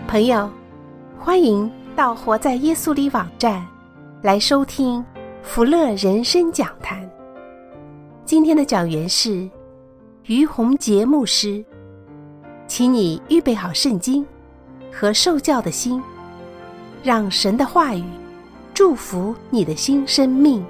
朋友，欢迎到活在耶稣里网站来收听福乐人生讲坛。今天的讲员是于洪杰牧师，请你预备好圣经和受教的心，让神的话语祝福你的新生命。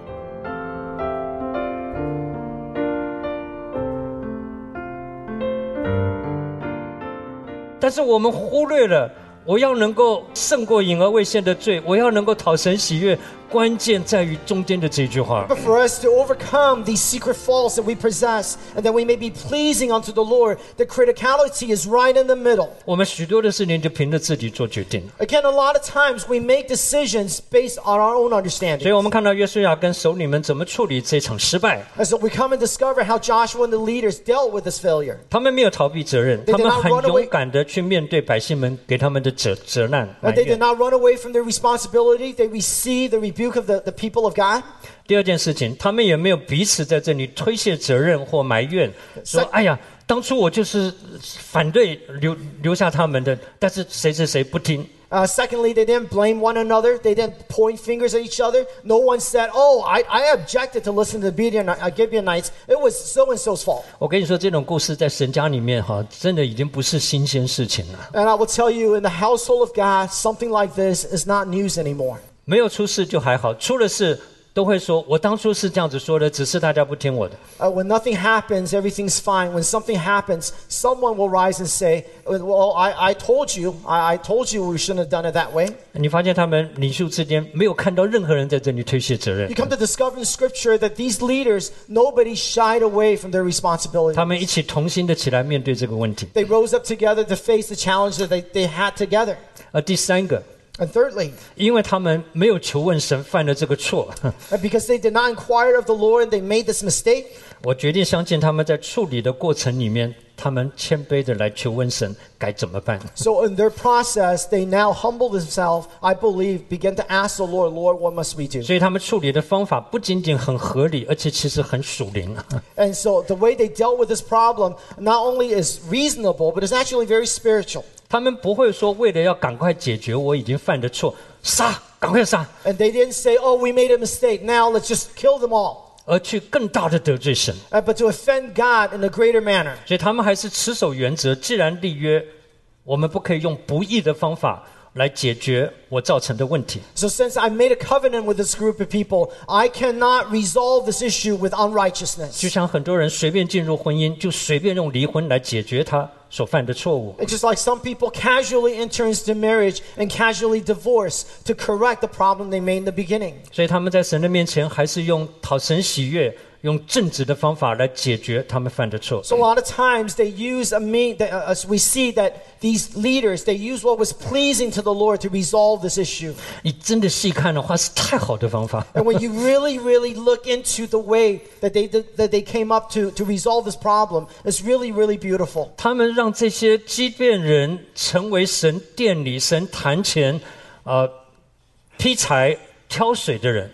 但是我们忽略了，我要能够胜过隐而未现的罪，我要能够讨神喜悦，关键在于中间的这句话。 But for us to overcome these secret faults that we possess, and that we may be pleasing unto the Lord, the criticality is right in the middle. 我们许多的事情就凭着自己做决定， Again, a lot of times we make decisions based on our own 所以 understanding. 我们看到约书亚跟首领们怎么处理这场失败。 And so we come and discover how Joshua and the leaders dealt with this failure. 他们没有逃避责任， They 他 did 们 not 很 run away. 勇敢的去面对百姓们给他们的责难埋 They did 怨。 not run away from their responsibility. They received the rebuke of the people of God. 第二件事情，他们也没有彼此在这里推卸责任或埋怨，说哎呀，当初我就是反对留下他们的，但是谁谁谁不听。 Secondly, they didn't blame one another. They didn't point fingers at each other. No one said, oh, I objected to listen to the Gibeonites. It was so-and-so's fault. 我跟你说，这种故事在神家里面真的已经不是新鲜事情了。 And I will tell you, in the household of God, something like this is not news anymore. 没有出事就还好，出了事都会说，我当初是这样子说的，只是大家不听我的。 When nothing happens, everything's fine. When something happens, someone will rise and say, well, I told you. I told you we shouldn't have done it that way. 你发现他们领袖之间没有看到任何人在这里推卸责任 You，come to discover in Scripture that these leaders, nobody shied away from their responsibility. 他们一起同心的起来面对这个问题。 They rose up together to face the challenge that they had together. 第三个， And thirdly, 因为他们没有求问神，犯了这个错， because they did not inquire of the Lord, they made this mistake. 我决定相信他们在处理的过程里面，他们谦卑的来求问神该怎么办。 So in their process, they now humble themselves, I believe, begin to ask the Lord, Lord, what must we do? 所以他们处理的方法不仅仅很合理，而且其实很属灵。 And so the way they dealt with this problem not only is reasonable, but it's actually very spiritual. 他们不会说为了要赶快解决我已经犯的错，杀，赶快杀， And they didn't say, oh, we made a mistake, now let's just kill them all. 而去更大的得罪神。 But to offend God in a greater manner. 所以他们还是持守原则，既然立约，我们不可以用不义的方法来解决我造成的问题。 So since I made a covenant with this group of people, I cannot resolve this issue with unrighteousness. 就像很多人随便进入婚姻，就随便用离婚来解决他所犯的错误。 It's just like some people casually enter into marriage and casually divorce to correct the problem they made in the beginning. 所以他们在神的面前还是用讨神喜悦、用正直的方法来解决他们犯的错。 So a lot of times they use as we see that these leaders, they use what was pleasing to the Lord to resolve this issue. 你真的细看的话，是太好的方法。 And when you really look into the way that they came up to resolve this problem, it's really beautiful. 他们让这些畸变人成为神殿里、神坛前，劈柴挑水的人。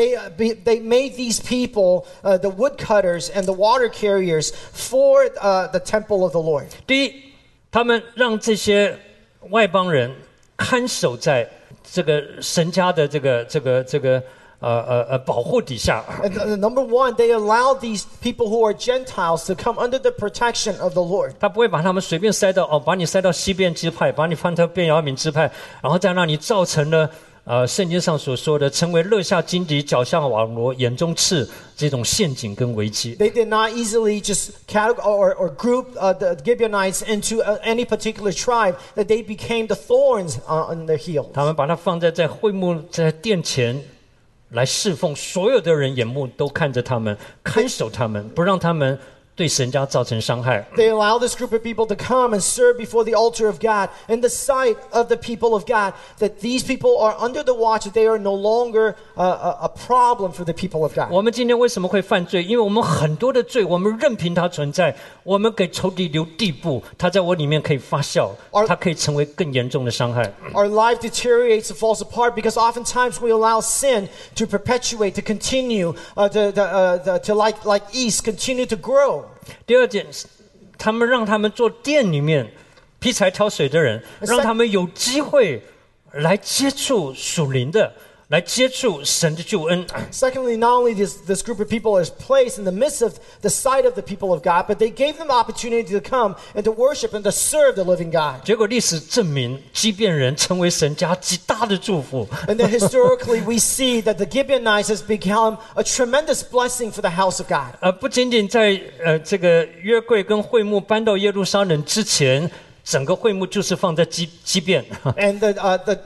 They made these people, the woodcutters and the water carriers, for the temple of the Lord. 第一，他们让这些外邦人看守在这个神家的这个保护底下。 And number one, they allowed these people who are Gentiles to come under the protection of the Lord. 他不会把他们随便塞到把你塞到西边支派，把你放到便雅悯支派，然后再让你造成了圣经上所说的成为勒下荆棘、脚下网罗、眼中刺这种陷阱跟危机。 They did not easily just or group the Gibeonites into any particular tribe, that they became the thorns on their heel. 他们把它放在会幕在殿前来侍奉，所有的人眼目都看着他们，看守他们，不让他们对神家造成伤害。 They allow this group of people to come and serve before the altar of God in the sight of the people of God, that these people are under the watch, that they are no longer a problem for the people of God. 我们今天为什么会犯罪？因为我们很多的罪，我们任凭它存在，我们给仇敌留地步，它在我里面可以发酵，它可以成为更严重的伤害。 Our life deteriorates and falls apart because oftentimes we allow sin to perpetuate, to continue, to like yeast, continue to grow. 第二点，他们让他们做殿里面劈柴挑水的人，让他们有机会来接触属灵的，来接触神的救恩。 Secondly, not only this group of people is placed in the midst of the sight of the people of God, but they gave them the opportunity to come and to worship and to serve the living God. 结果历史证明，基遍人成为神家极大的祝福。 And then historically we see that the Gibeonites has become a tremendous blessing for the house of God. 不仅仅在这个约柜跟会幕搬到耶路撒冷之前，整个会幕就是放在基遍。 And the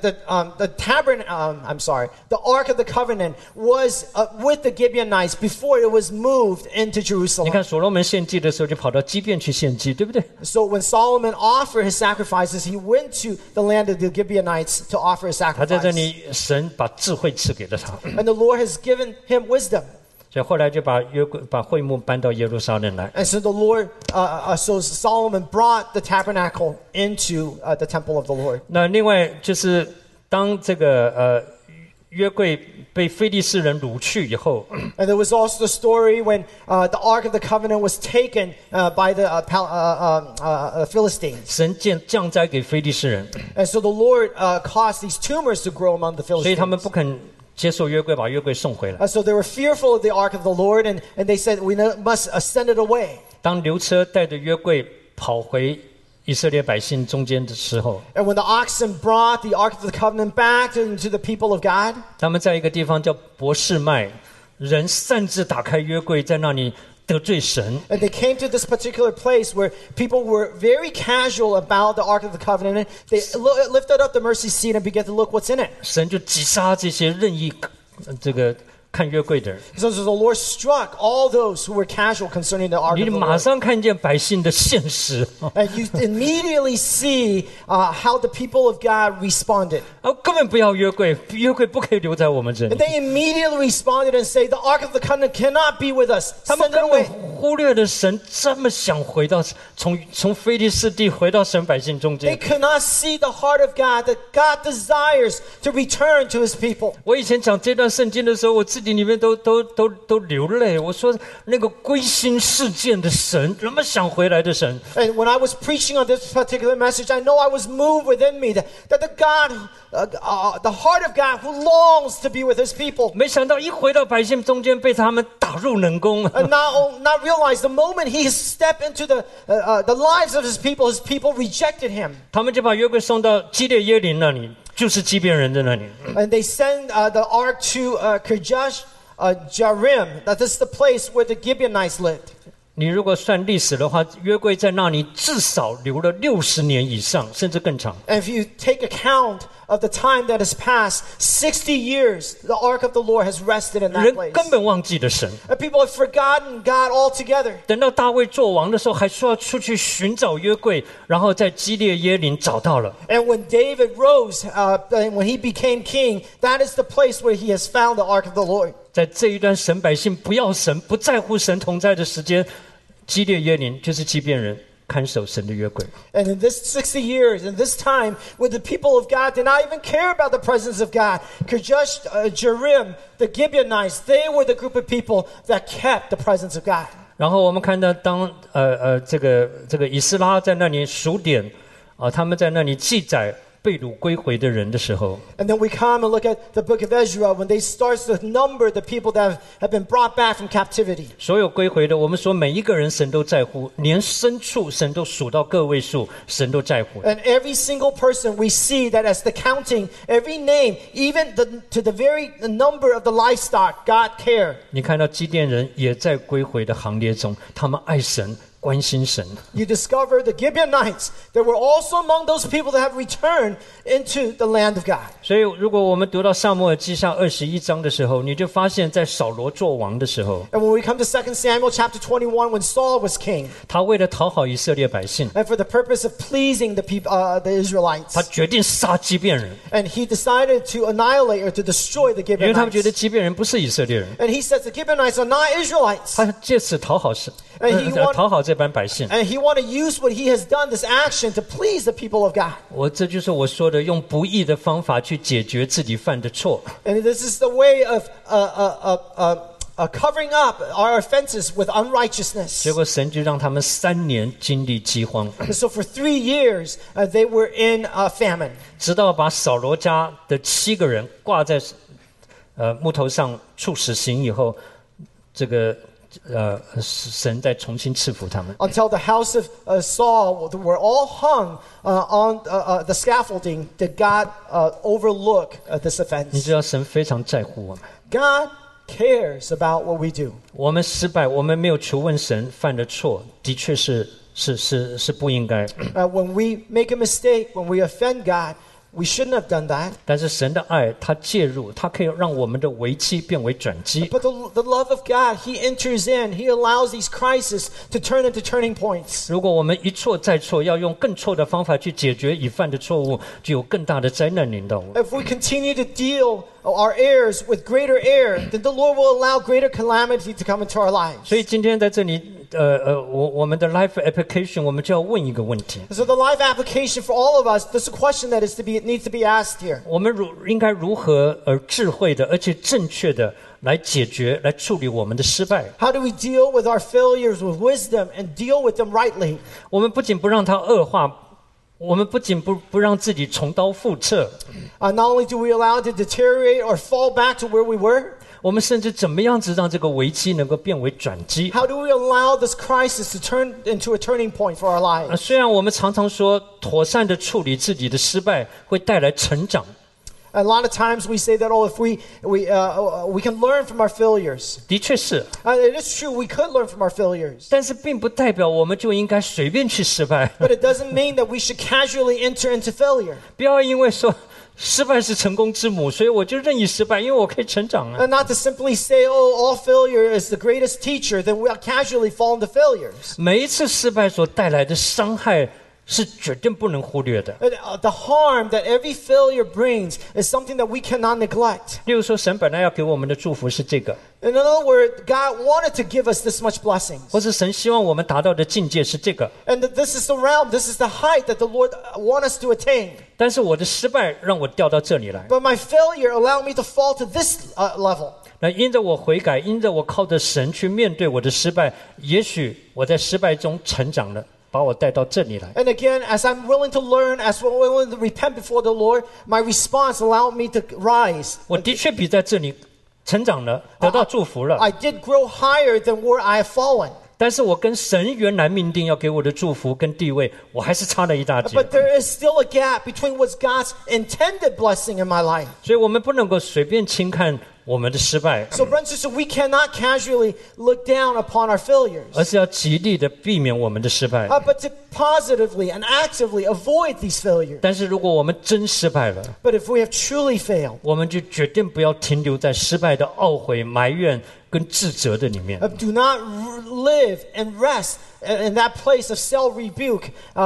Ark of the Covenant was with the Gibeonites before it was moved into 你 Jerusalem. 看所罗门献祭的时候，就跑到基遍去献祭，对不对？ So when Solomon offered his sacrifices, he went to the land of the Gibeonites to offer his 他在这 sacrifice. 里，神把智慧赐给了他， And the Lord has given him wisdom. 所以后来就把会幕搬到耶路撒冷来。 And so the Lord, so Solomon brought the tabernacle into the temple of the Lord. 那另外就是当这个约柜被非利士人掳去以后， And there was also the story when the Ark of the Covenant was taken by the Philistines. 神降灾给非利士人， And so the Lord caused these tumors to grow among the 所以他们 Philistines. 不肯接受约柜，把约柜送回来。 So they were fearful of the Ark of the Lord, and they said, we must send it away. 当牛车带着约柜跑回以色列百姓中间的时候， And when the oxen brought the Ark of the Covenant back into the people of God, 他们在一个地方叫伯示麦，人擅自打开约柜，在那里得罪神。 and they came to this particular place where people were very casual about the Ark of the Covenant, and they lifted up the mercy seat and began to look what's in it. 神就击杀这些任意这个看约柜的人。 So the Lord struck all those who were casual concerning the Ark 你 of the 马 Lord. 上看见百姓的现实， And you immediately see how the people of God responded. 根本不要约柜，约柜不可以留在我们这 And 里。 they immediately responded and say, the Ark of the Covenant cannot be with us. 他们 Send it 根本 away. 忽略了神这么想回到从非利士地回到神百姓中 They 间。 could not see the heart of God, that God desires to return to his people. 我以前讲这段圣经的时候，我自己里面都流泪。我说那个归心似箭的神，那么想回来的神， And when I was preaching on this particular message, I know I was moved within me that the heart of God who longs to be with his people. 没想到一回到百姓中间，被他们打入冷宫。 And not realize the moment he stepped into the lives of his people rejected him. 他们就把约柜送到基列耶琳那里，就是基遍人的那里。 And they send the ark to Kirjath Jearim. That is the place where the Gibeonites lived. 你如果算历史的话，约柜在那里至少留了60年以上，甚至更长。 And if you take account of the time that has passed, 60 years, the ark of the Lord has rested in that 人 place. 根本忘记了神。 And people have forgotten God altogether. 等到大卫做王的时候，还说要出去寻找约柜，然后在基列耶琳找到了。 And when David rose, and when he became king, that is the place where he has found the ark of the Lord. 在这一段神百姓不要神、不在乎神同在的时间，基列耶琳就是基遍人看守神的约柜。 And in this 60 years, in this time, when the people of God did not even care about the presence of God, Kirjath Jearim, the Gibeonites, they were the group of people that kept the presence of God. 然后我们看到当这个以斯拉在那里数点他们在那里记载被掳归回的人的时候， And then we come and look at the book of Ezra when they start to number the people that have been brought back from captivity. 所有归回的，我们说每一个人神都在乎，连牲畜神都数到个位数，神都在乎。 And every single person we see that as the counting, every name, even to the very number of the livestock, God cared. 你看到基甸人也在归回的行列中，他们爱神。关心神， You discover the Gibeonites that were also among those people that have returned into the land of God. 所以如果我们读到撒母耳记下21章的时候，你就发现在扫罗做王的时候， And when we come to 2 Samuel chapter 21, when Saul was king, 他为了讨好以色列百姓， and for the purpose of pleasing the people, the Israelites, 他决定杀基遍人， and he decided to annihilate or to destroy the 因为他们觉得 Gibeonites. 基遍人不是以色列人， And he says the Gibeonites are not Israelites. 他借此讨好神， And he want- 讨好这班百姓。 And he wanted to use what he has done, this action, to please the people of God. 这就是我说的，用不义的方法去解决自己犯的错。 And this is the way of covering up our offenses with unrighteousness. 结果神就让他们3年经历饥荒， And so for 3 years, they were in famine. 直到把扫罗家的7个人挂在木头上处死刑以后，这个神再重新赐福他们。 Until the house of Saul were all hung on the scaffolding, did God overlook this 你 offense? 知道神非常在乎我们， God cares about what we do. 我们失败，我们没有求问神犯的错，的确是不应该。 When we make a mistake, when we offend God, we shouldn't have done that. 但是神的爱，他介入，他可以让我们的危机变为转机。 But the love of God, He enters in. He allows these crises to turn into turning points. 如果我们一错再错，要用更错的方法去解决已犯的错误，就有更大的灾难临到我们。 If we continue to deal our errors with greater error, then the Lord will allow greater calamity to come into our lives. 所以今天在这里，我们的 life application， 我们就要问一个问题： So the life application for all of us, there's a question that needs to be asked here. 我们应该如何智慧的，而且正确的来解决、来处理我们的失败？ How do we deal with our failures with wisdom and deal with them rightly? 我们不仅不让它恶化，我们不仅不让自己重蹈覆辙， Not only do we allow it to deteriorate or fall back to where we were, 我们甚至怎么样子让这个危机能够变为转机？ how do we allow this crisis to turn into a turning point for our lives? 虽然我们常常说妥善的处理自己的失败会带来成长， A lot of times we say that, if we can learn from our failures. 的确是， It is true, we could learn from our failures. 但是并不代表我们就应该随便去失败。 But it doesn't mean that we should casually enter into failure. 不要因为说失败是成功之母，所以我就任意失败，因为我可以成长啊。 And not to simply say, all failure is the greatest teacher, then we'll casually fall into failures. 每一次失败所带来的伤害是绝对不能忽略的。 And, the harm that every failure brings is something that we cannot neglect. 例如说，神本来要给我们的祝福是这个， In other words, God wanted to give us this much blessings. 或是神希望我们达到的境界是这个， And this is the realm, this is the height that the Lord wants us to attain. 但是我的失败让我掉到这里来。 But my failure allowed me to fall to this level. 那因着我悔改，因着我靠着神去面对我的失败，也许我在失败中成长了，把我带到这里来。 And again, as I'm willing to learn, as I'm willing to repent before the Lord, my response allowed me to rise. 我的确比在这里成长了，得到祝福了。 I did grow higher than where I have fallen. 但是我跟神原来命定要给我的祝福跟地位，我还是差了一大截。 But there is still a gap between what's God's intended blessing in my life. 所以我们不能够随便轻看我们的失败， So, brothers and sisters, we cannot casually look down upon our failures, 而是要极力的避免我们的失败。 but to positively and actively avoid these failures. 但是如果我们真失败了， But if we have truly failed, 我们就决定不要停留在失败的懊悔、埋怨跟自责的里面。 do not live and rest in that place of self-rebuke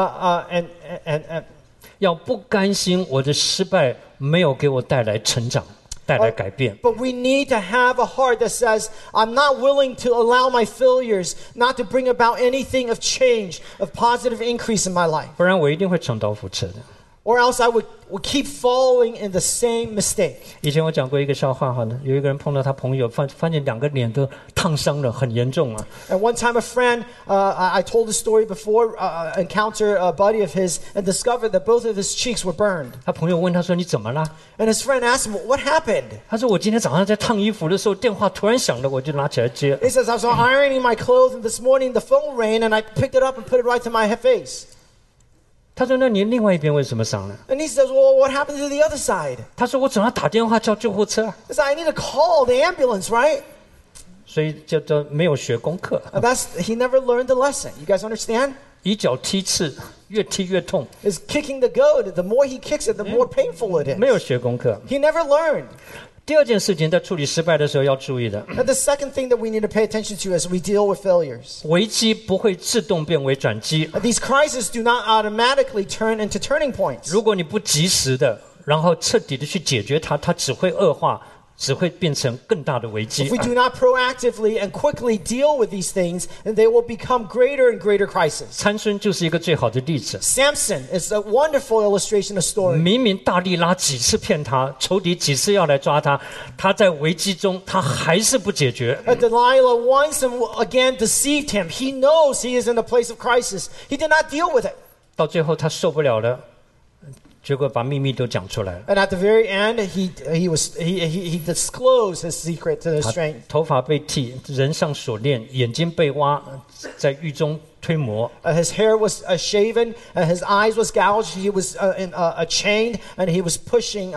and 要不甘心我的失败没有给我带来成长，带来改变。 But we need to have a heart that says, I'm not willing to allow my failures not to bring about anything of change, of positive increase in my life. 不然我一定会重蹈覆辙的。 Or else I would keep falling in the same mistake. 以前我讲过一个笑话哈，有一个人碰到他朋友，发现2个脸都烫伤了，很严重啊。 And one time a friend, I told the story before, encountered a buddy of his and discovered that both of his cheeks were burned. 他朋友问他说：“你怎么了？” And his friend asked him, what happened? 他说：“我今天早上在烫衣服的时候，电话突然响了，我就拿起来接。 He says, I was ironing my clothes and this morning the phone rang and I picked it up and put it right to my face. ” 他说：“那你另外一边为什么伤了 And he says, well, what happened to the other side?？” 他说：“我总要打电话叫救护车啊。 He said, I need to call the ambulance, right? ” 所以就没有学功课， He never learned the lesson. You guys understand? 以脚踢刺，越踢越痛， Is kicking the goat. The more he kicks it, the more painful it 没 is. 有学功课。 He never learned. 第二件事情，在处理失败的时候要注意的， And the second thing that we need to pay attention to as we deal with failures. 危机不会自动变为转机。 These crises do not automatically turn into turning points. 如果你不及时的，然后彻底的去解决它，它只会恶化， 只会变成更大的危机 If we do not proactively and quickly deal with these things, then they will become greater and greater crises. 参孙就是一个最好的例子。 Samson is a wonderful illustration of story. 明明大利拉几次骗他，仇敌几次要来抓他，他在危机中他还是不解决。 Delilah once and again deceived him. He knows he is in a place of crisis. He did not deal with it. 到最后他受不了了，结果把秘密都讲出来了。 And at the very end, he disclosed his secret to the 他 strength. 头发被剃，人上锁链，眼睛被挖，在狱中推磨。 His hair was shaven, and his eyes was gouged. He was chained, and he was pushing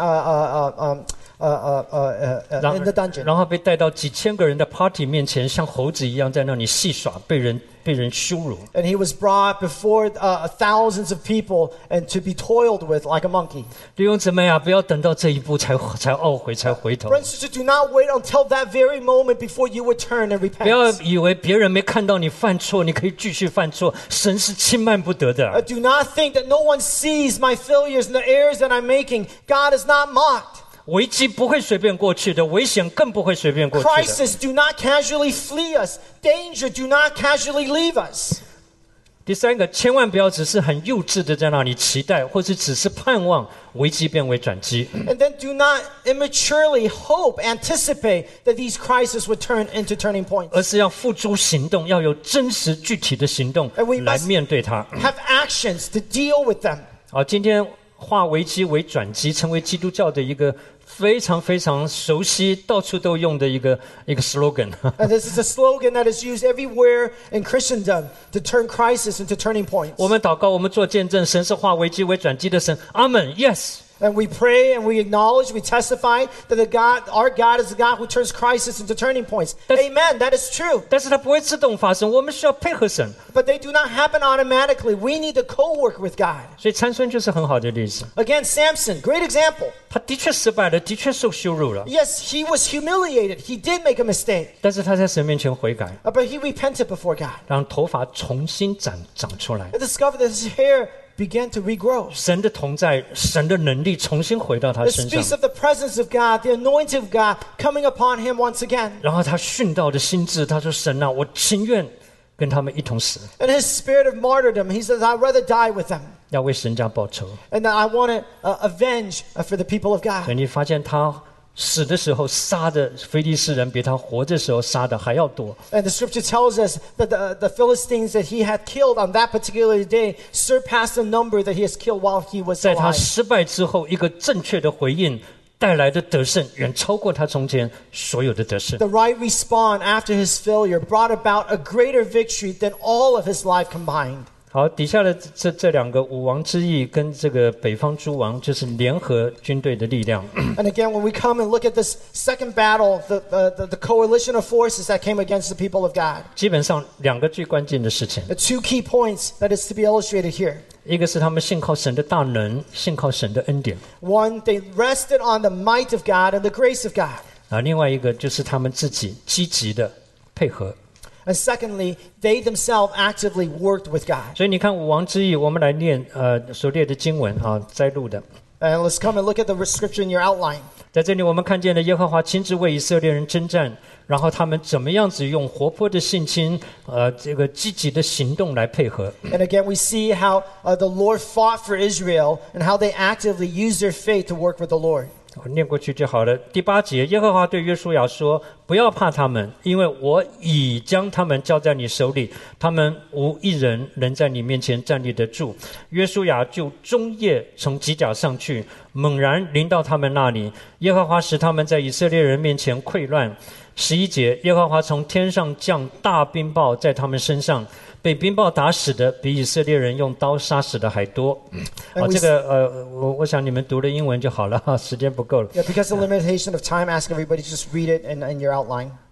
in the dungeon. 然后被带到几千个人的 party 面前，像猴子一样在那里戏耍，被人羞辱。 And he was brought before thousands of people and to be toiled with like a monkey. 弟兄姊妹啊，不要等到这一步才懊悔才回头。 Friends, do not wait until that very moment before you would turn and 不要 repent. 以为别人没看到你犯错，你可以继续犯错。神是轻慢不得的。 Do not think that no one sees my failures and the errors that I'm making. God is not mocked. 危机不会随便过去的，危险更不会随便过去的。 Crisis do not casually flee us. Danger do not casually leave us. 第三个，千万不要只是很幼稚的在那里期待，或是只是盼望危机变为转机， And then do not immaturely hope, anticipate that these crises would turn into turning points. 而是要付诸行动，要有真实具体的行动 And we 来 must 面对它。 have actions to deal with them. 好，今天化危机为转机，成为基督教的一个非常非常熟悉、到处都用的一个 slogan。 And this is a slogan that is used everywhere in Christendom to turn crisis into turning points. 我们祷告，我们做见证，神是化危机为转机的神。阿门 ，Yes。 And we pray and we acknowledge, we testify that our God is the God who turns crisis into turning points. Amen, that is true. 但是它不会自动发生，我们需要配合神。 But they do not happen automatically. We need to co-work with God. 所以参孙就是很好的例子。 Again, Samson, great example. 他的确失败了，的确受羞辱了， Yes, he was humiliated. He did make a mistake. 但是他在神面前悔改， But he repented before God. 让头发重新长出来。 And discovered that his hair began to regrow. 神的同在，神的能力重新回到他 It 身 speaks 上， of the presence of God, the anointing of God coming upon him once again. 然后他殉道的心志，他说：“神啊，我情愿跟他们一同死， And his spirit of martyrdom, he says, I'd rather die with them. 要为神家报仇。 And that I want to avenge for the people of ” 所 God. 以你发现他死的时候杀的非利士人比他活的时候杀的还要多。 And the scripture tells us that the Philistines that he had killed on that particular day surpassed the number that he has killed while he was 在他 alive. 失败之后，一个正确的回应带来的得胜，远超过他从前所有的得胜。 The right response after his failure brought about a greater victory than all of his life combined. 好，底下的这两个武王之役跟这个北方诸王，就是联合军队的力量。 And again, when we come and look at this second battle, the coalition of forces that came against the people of God, 基本上两个最关键的事情， the two key points that is to be illustrated here. 一个是他们信靠神的大能，信靠神的恩典 One, they rested on the might of God and the grace of God. 啊，另外一个就是他们自己积极的配合。 And secondly, they themselves actively worked with God. 所以你看武王之役，我们来念所列的经文啊，摘录的。 And let's come and look at the scripture in your outline. 在这里，我们看见了耶和华亲自为以色列人征战，然后他们怎么样子用活泼的性情，这个积极的行动来配合。 And again, we see how the Lord fought for Israel and how they actively used their faith to work with the Lord. 我念过去就好了。第8节，耶和华对约书亚说：“不要怕他们，因为我已将他们交在你手里，他们无一人能在你面前站立得住。”约书亚就终夜从吉甲上去，猛然临到他们那里，耶和华使他们在以色列人面前溃乱。11节，耶和华从天上降大冰雹在他们身上，被冰雹打死的比以色列人用刀杀死的还多。这个我想你们读了英文就好了，时间不够了。 Yeah, because of the limitation of time, ask everybody to just read it in your outline.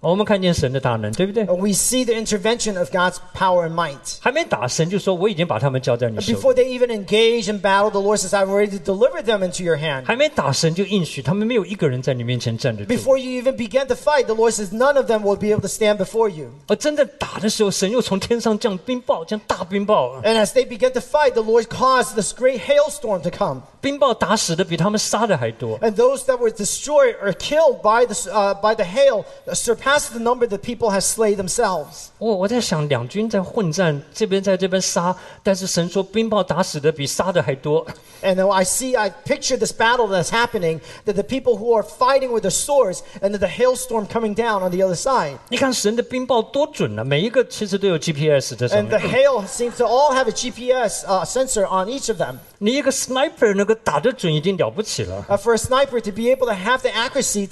我们看见神的大能，对不对？ We see the intervention of God's power and might. 还没打，神就说我已经把他们交在你手里。 Before they even engage in battle, the Lord says, I've already delivered them into your hand. 还没打，神就应许他们没有一个人在你面前站得住。 Before you even begin to fight, the Lord says, none of them will be able to stand before you. 而真的打的时候，神又从天上降冰雹，降大冰雹， And as they begin to fight, the Lord caused this great hailstorm to come. 冰雹打死的比他们杀的还多。 And those that were destroyed or killed by the hail surpassed the number that people have slain themselves. 我在想，两军在混战，这边在这边杀，但是神说冰雹打死的比杀的还多。 And I picture this battle that's happening, that the people who are fighting with their swords, and that the hailstorm coming down on the other side. 你看神的冰雹多准啊！每一个其实都有 GPS 在上 And the 面。 hail seems to all have a GPS sensor on each of them. 你一个 sniper 能够打得准，已经了不起了。 For a sniper to be able to have the accuracy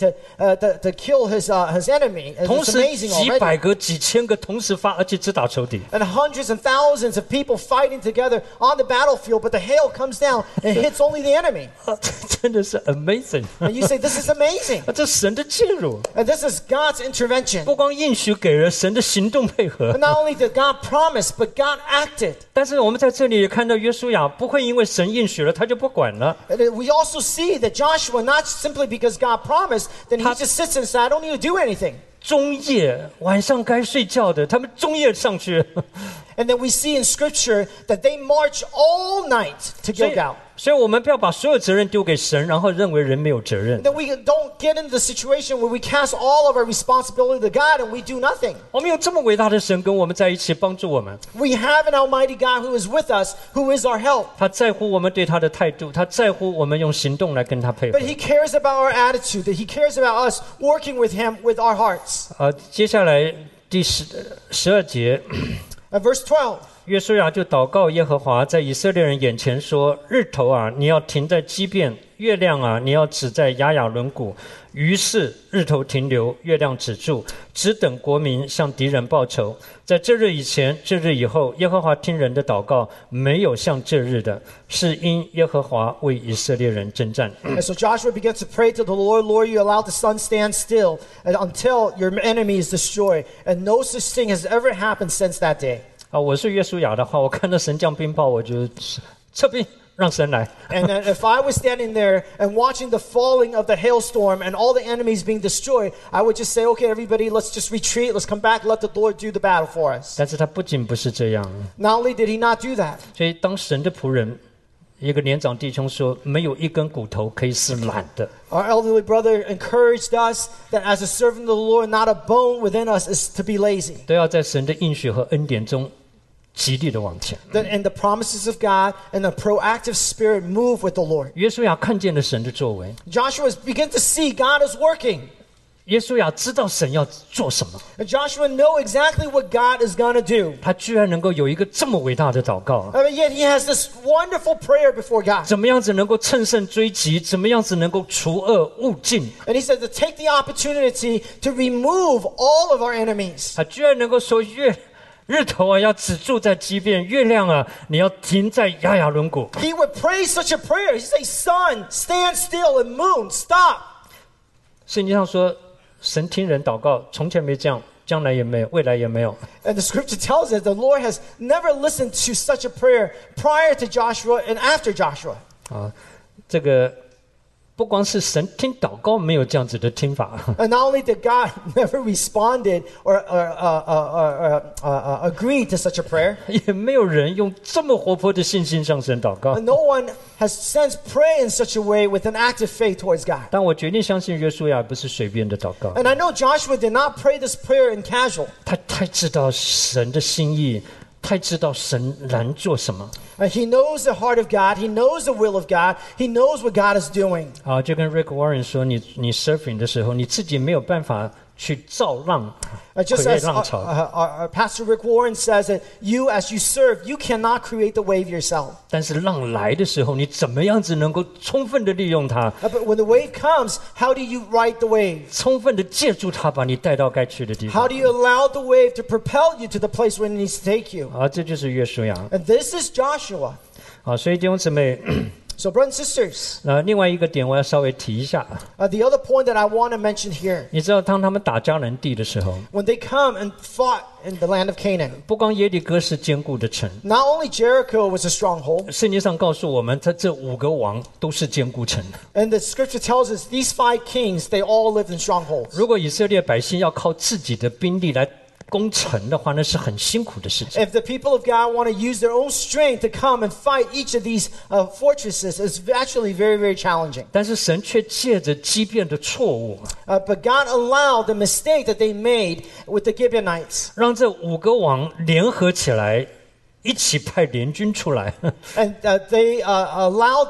to kill his enemy, 同 it's 时 amazing 几 already. 百个、几千个同时发，而且只打仇敌。 And hundreds and thousands of people fighting together on the battlefield, but the hail comes down and hits only the enemy. 真的是 amazing！ And you say, this is amazing. 这神的介入， And this is God's intervention. 不光应许给了神的行动配合 And，not only did God promise, but God acted. 但是我们在这里也看到约书亚不会因为神应许了他就不管了。 And we also see that Joshua, not simply because God promised, then he just sits inside, I don't need to do anything. 中夜晚上该睡觉的，他们中夜上去。 And then we see in Scripture that they march all night to 所以 Gilgal. 所以我们不要把所有责任丢给神，然后认为人没有责任。 That we don't get into the situation where we cast all of our responsibility to God and we do nothing. 我们有这么伟大的神跟我们在一起，帮助我们。 We have an Almighty God who is with us, who is our help. 他在乎我们对他的态度，他在乎我们用行动来跟他配合 But。He cares about our attitude, that He cares about us working with Him with our hearts. 接下来第12节， Verse 12. 约书亚就祷告耶和华，在以色列人眼前说：“日头啊，你要停在基遍；月亮啊，你要止在亚雅伦谷。”于是日头停留，月亮止住，只等国民向敌人报仇。在这日以前，这日以后，耶和华听人的祷告，没有像这日的，是因耶和华为以色列人征战。 And so Joshua begins to pray to the Lord, Lord, you allow the sun stand still until your enemy is destroyed. And no such thing has ever happened since that day. 我是约书亚的话，我看到神降冰雹，我就撤兵，让神来。 And then if I was standing there and watching the falling of the hailstorm and all the enemies being destroyed, I would just say, okay, everybody, let's just retreat. Let's come back. Let the Lord do the battle for us. 但是他不仅不是这样， Not only did he not do that, 所以当神的仆人，一个年长弟兄说，没有一根骨头可以是懒的。 our elderly brother encouraged us that as a servant of the Lord, not a bone within us is to be lazy. 都要在神的应许和恩典中极力的往前。 That in the promises of God and the proactive spirit move with the Lord. 约书亚看见了神的作为， Joshua begin to see God is working. 约书亚知道神要做什么， And Joshua know exactly what God is going to do. 他居然能够有一个这么伟大的祷告。 I mean, yet he has this wonderful prayer before God. 怎么样子能够乘胜追击？怎么样子能够除恶务尽？ And he said to take the opportunity to remove all of our enemies. 他居然能够说日头啊要止住在基遍，月亮啊你要停在亚雅伦谷。 He would pray such a prayer. He'd say, sun, stand still, and moon, stop. 圣经上说，神听人祷告，从前没这样，将来也没有，未来也没有。 And the scripture tells us the Lord has never listened to such a prayer prior to Joshua and after Joshua. 这个不光是神听祷告没有这样子的听法， And not only did God never responded or agreed to such a prayer, 也没有人用这么活泼的信心向神祷告。 and no one has since prayed in such a way with an active faith towards God. 但我决定相信约书亚不是随便的祷告， And I know Joshua did not pray this prayer in casual. 他太知道神的心意，太知道神难做什么。 He knows the heart of God. He knows the will of God. He knows what God is doing. 就跟 Rick Warren 说，你 surfing 的时候，你自己没有办法去造浪， Just create as 浪潮。 our Pastor Rick Warren says that you, as you serve, you cannot create the wave yourself. 但是浪来的时候，你怎么样子能够充分的利用它， But when the wave comes, how do you ride the wave? 充分的借助它，把你带到该去的地 How 方 do。you allow the wave to propel you to the place where it needs to take you? 这就是约书亚。 And this is Joshua. 所以弟兄姊妹， So, brothers and sisters, 那另外一个点我要稍微提一下， the other point that I want to mention here, 你知道当他们打迦南地的时候， when they come and fought in the land of Canaan, 不光耶利哥是坚固的城， not only Jericho was a stronghold, 圣经上告诉我们，这5个王都是坚固城。 and the scripture tells us these 5 kings, they all lived in strongholds. 如果以色列百姓要靠自己的兵力来攻城的话，那是很辛苦的事情。 If the people of God want to use their own strength to come and fight each of these fortresses, it's actually very, very challenging. 但是神却借着畸变的错误， But God allowed the mistake that they made with the Gibeonites. 让这5个王联合起来，一起派联军出来。 And they allowed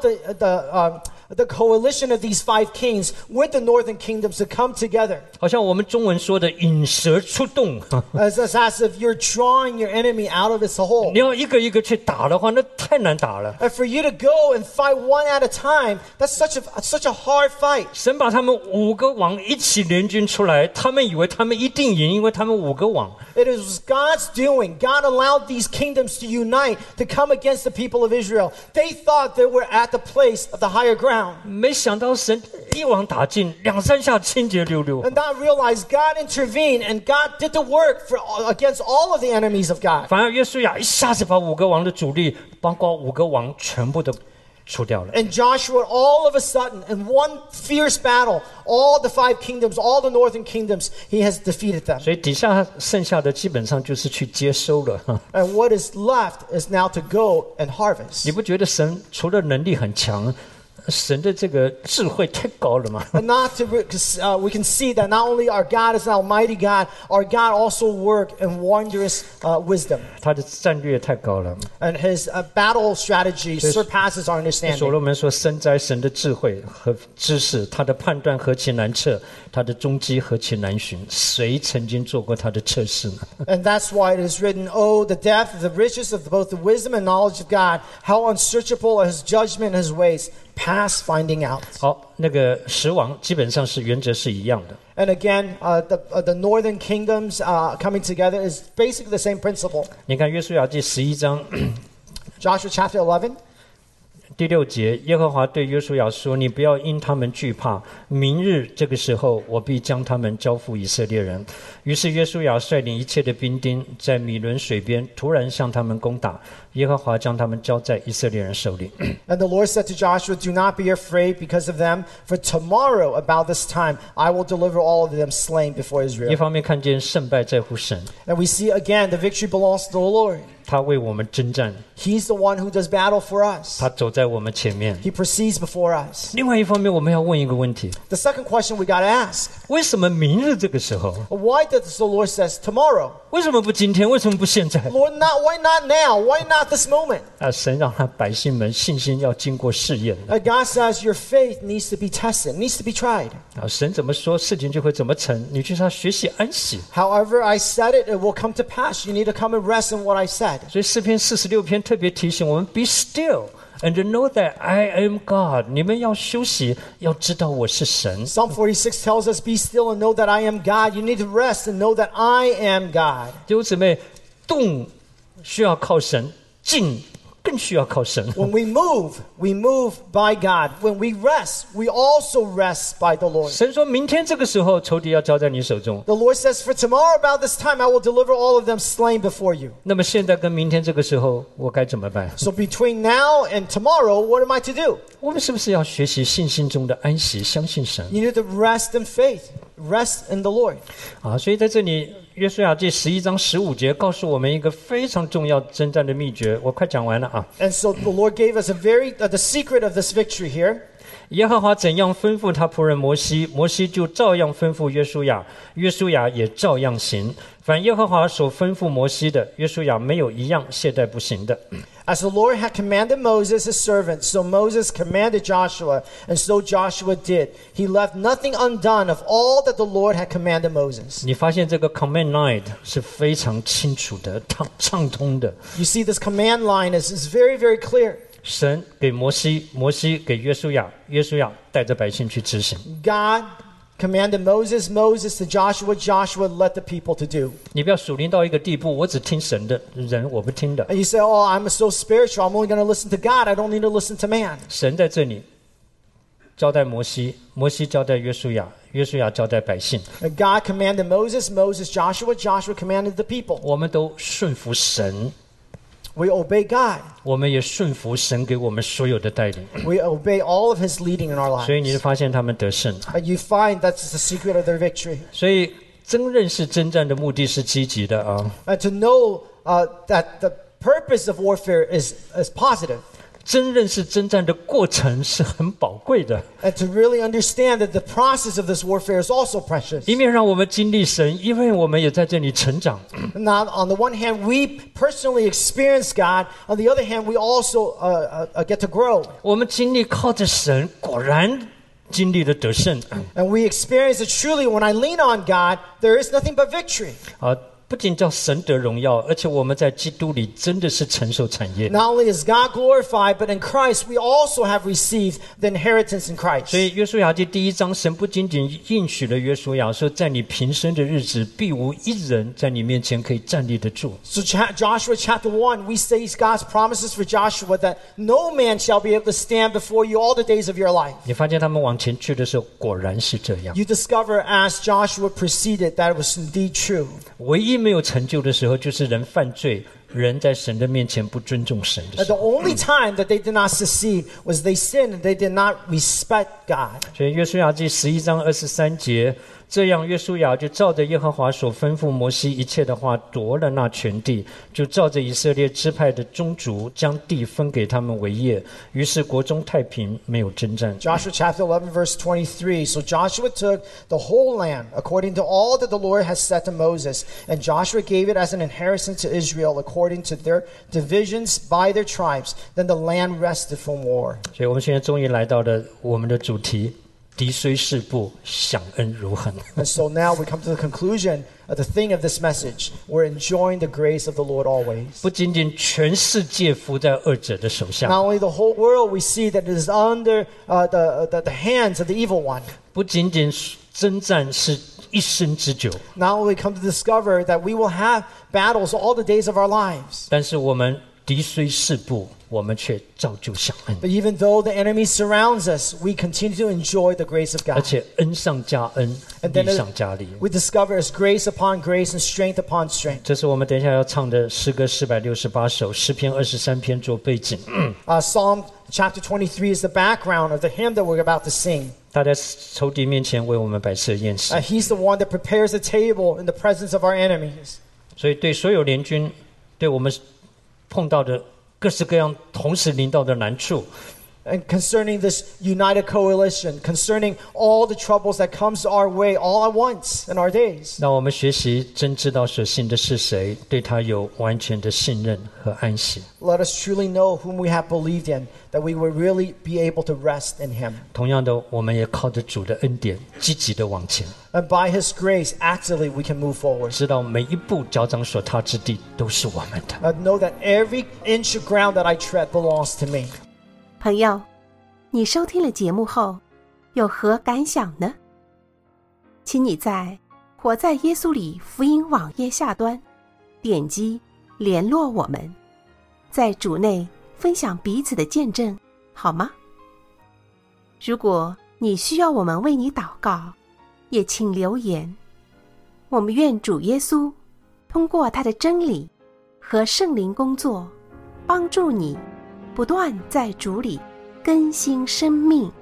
the coalition of these 5 kings with the northern kingdoms to come together. 好像我们中文说的引蛇出洞， As if you're drawing your enemy out of its hole. 你要一个一个去打的话，那太难打了。 And for you to go and fight one at a time, that's such a hard fight. 神把他们5个王一起联军出来，他们以为他们一定赢，因为他们5个王。 It was God's doing. God allowed these kingdoms to unite to come against the people of Israel. They thought they were at the place of the higher ground. 没想到神一网打尽，2、3下清洁溜溜。 And not realize God intervened and God did the work against all of the enemies of God. 反而约书亚一下子把5个王的主力，包括5个王全部都除掉了。 And Joshua, all of a sudden, in one fierce battle, all the 5 kingdoms, all the northern kingdoms, he has defeated them. 所以底下剩下的基本上就是去接收了。 And what is left is now to go and harvest. 你不觉得神除了能力很强，神的这个智慧太高了吗？ And not to, we can see that not only our God is an almighty God, our God also worked in wondrous wisdom. 他的战略太高了。 And his battle strategy surpasses our 所 understanding. 罗门说：“深哉神的智慧和知识，他的判断何其难测，他的踪迹何其难寻。谁曾经做过他的测试呢？” And that's why it is written, "Oh, the depth, the riches of both the wisdom and knowledge of God! How unsearchable are His judgment and His ways, past finding out." 好，那个10王基本上是原则是一样的。 And again, the northern kingdoms coming together is basically the same principle. 你看约书亚记11章 Joshua chapter 11. 第6节，耶和华对约书亚说：“你不要因他们惧怕，明日这个时候，我必将他们交付以色列人。”于是约书亚率领一切的兵丁，在米伦水边突然向他们攻打，耶和华将他们交在以色列人手里。 And the Lord said to Joshua, "Do not be afraid because of them, for tomorrow about this time I will deliver all of them slain before 一 Israel." 方面看见胜败在乎神， And we see again the victory belongs to the Lord. 他为我们征战， He's the one who does battle for us. 他走在我们前面。 He proceeds before us. 另外一方面，我们要问一个问题： The second question we got to ask, 为什么明日这个时候？ why does the Lord says tomorrow? 为什么不今天？为什么不现在？ Lord, why not now? Why not this moment? 神让他百姓们信心要经过试验。 God says your faith needs to be tested, needs to be tried. 神怎么说，事情就会怎么成。你去他学习安息。 However I said it, it will come to pass. You need to come and rest in what I said. 所以诗篇46篇特别提醒我们 ：Be still and know that I am God。你们要休息，要知道我是神。 Psalm 46 tells us, "Be still and know that I am God." You need to rest and know that I am God. 弟兄姊妹，动需要靠神，静更需要靠神。 When we move by God. When we rest, we also rest by the Lord. 神说明天这个时候，仇敌要交在你手中。 The Lord says, "For tomorrow about this time, I will deliver all of them slain before you." 那么现在跟明天这个时候，我该怎么办？ So between now and tomorrow, what am I to do? 我们是不是要学习信心中的安息，相信神 You need to rest in faith. Rest in the Lord. 啊？所以在这里，约书亚记11章15节告诉我们一个非常重要征战的秘诀。我快讲完了啊！ And so the Lord gave us the secret of this victory here. 耶和华怎样吩咐他仆人摩西，摩西就照样吩咐约书亚，约书亚也照样行。凡耶和华所吩咐摩西的，约书亚没有一样懈怠不行的。 As the Lord had commanded Moses his servant, so Moses commanded Joshua, and so Joshua did. He left nothing undone of all that the Lord had commanded Moses. 你发现这个 command line 是非常清楚的、畅通的。 You see, this command line is very, very clear. 神给摩西，摩西给约书亚，约书亚带着百姓去执行。 God commanded Moses to Joshua led the people to do. 你不要属灵到一个地步，我只听神的，人我不听的。 And you say, oh, I'm so spiritual, I'm only going to listen to God, I don't need to listen to man. 神在这里交代摩西，摩西交代约书亚，约书亚交代百姓。 And God commanded Moses, Joshua commanded the people. 我们都顺服神， We obey God. 我们也顺服神给我们所有的带领。 We obey all of his leading in our 所以你 lives. 就发现他们得胜。 And you find that's the secret of their victory. 所以真认识征战的目的是积极的啊。 And to know that the purpose of warfare is positive. 真认识征战的过程是很宝贵的， And to really understand that the process of this warfare is also precious. 一面让我们经历神，因为我们也在这里成长。 Now, on the one hand, we personally experience God. On the other hand, we also get to grow. 我们经历靠着神，果然经历了得胜 And we experience that truly when I lean on God, there is nothing but victory. 啊！不仅叫神得荣耀，而且我们在基督里真的是承受产业。 Not only is God glorified, but in Christ, we also have received the inheritance in 所 Christ. 以约书亚记第1章，神不仅仅应许了约书亚说，在你平生的日子，必无一人在你面前可以站立得住。 So Joshua chapter 1, we say God's promises for Joshua that no man shall be able to stand before you all the days of your life. 你发现他们往前去的时候，果然是这样。 You discover as Joshua proceeded that it was indeed true. 唯一没有成就的时候，就是人犯罪，人在神的面前不尊重神的 And 时 the 候。 only time that they did not succeed was they sinned and they did not respect God. 所以约书亚记11章23节，这样约书亚就照着耶和华所吩咐摩西一切的话，夺了那全地，就照着以色列支派的宗族，将地分给他们为业。于是国中太平，没有征战。 Joshua chapter 11, verse 23. So Joshua took the whole land according to all that the Lord has said to Moses, and Joshua gave it as an inheritance to Israel according to their divisions by their tribes. Then the land rested from war. 所以我们现在终于来到了我们的主题：敌虽四部，享恩如恒。 And so now we come to the conclusion of the thing of this message. We're enjoying the grace of the Lord always. 不仅仅全世界服在恶者的手下， Not only the whole world, we see that it is under the hands of the evil one. 不仅仅征战是一生之久， Not only come to discover that we will have battles all the days of our lives. 但是我们敌虽四部，我们却照旧享恩， But even though the enemy surrounds us, we continue to enjoy the grace of 而 God. 且恩上加恩， And then 利上加利。 we discover it's grace upon grace and strength upon strength. 这是我们等一下要唱的诗歌468首，诗篇23篇做背景。 Psalm chapter 23 is the background of the hymn that we're about to sing. 他在仇敌面前为我们摆设宴席， He's the one that prepares the table in the presence of our enemies. 所以对所有联军，对我们碰到的各式各样同时临到的难处， And concerning this united coalition, concerning all the troubles that comes our way all at once in our days. 让我们学习真知道所信的是谁，对他有完全的信任和安息。 Let us truly know whom we have believed in, that we will really be able to rest in him. 同样的，我们也靠着主的恩典，积极的往前， And by his grace, actively we can move forward. 知道每一步脚掌所踏之地都是我们的。 Know that every inch of ground that I tread belongs to me. 朋友，你收听了节目后有何感想呢？请你在活在耶稣里福音网页下端点击联络我们，在主内分享彼此的见证，好吗？如果你需要我们为你祷告，也请留言。我们愿主耶稣通过他的真理和圣灵工作，帮助你不断在主里更新生命。